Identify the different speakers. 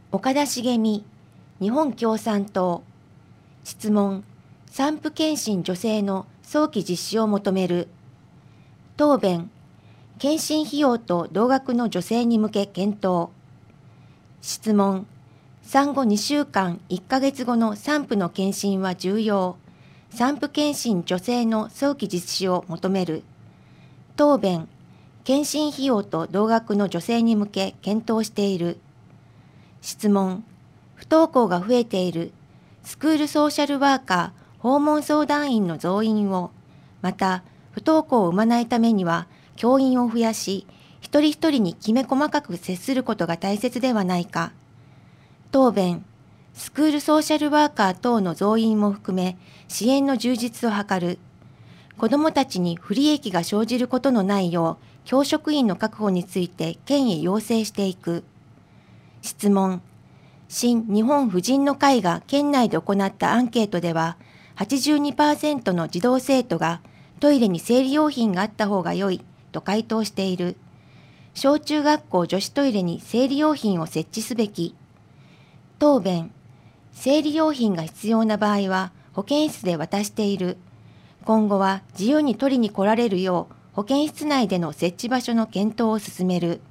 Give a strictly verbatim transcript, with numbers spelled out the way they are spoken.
Speaker 1: 岡田茂美、日本共産党。質問、産婦検診女性の早期実施を求める。答弁、検診費用と同額の女性に向け検討。質問、産後にしゅうかん、いっかげつごの産婦の検診は重要。産婦検診女性の早期実施を求める。答弁、検診費用と同額の女性に向け検討している。質問、不登校が増えているスクールソーシャルワーカー、訪問相談員の増員を、また不登校を生まないためには教員を増やし、一人一人にきめ細かく接することが大切ではないか。答弁、スクールソーシャルワーカー等の増員も含め支援の充実を図る。子どもたちに不利益が生じることのないよう、教職員の確保について県へ要請していく。質問、新日本婦人の会が県内で行ったアンケートでは、はちじゅうにパーセント の児童生徒がトイレに生理用品があった方が良いと回答している。小中学校女子トイレに生理用品を設置すべき。答弁、生理用品が必要な場合は保健室で渡している。今後は自由に取りに来られるよう保健室内での設置場所の検討を進める。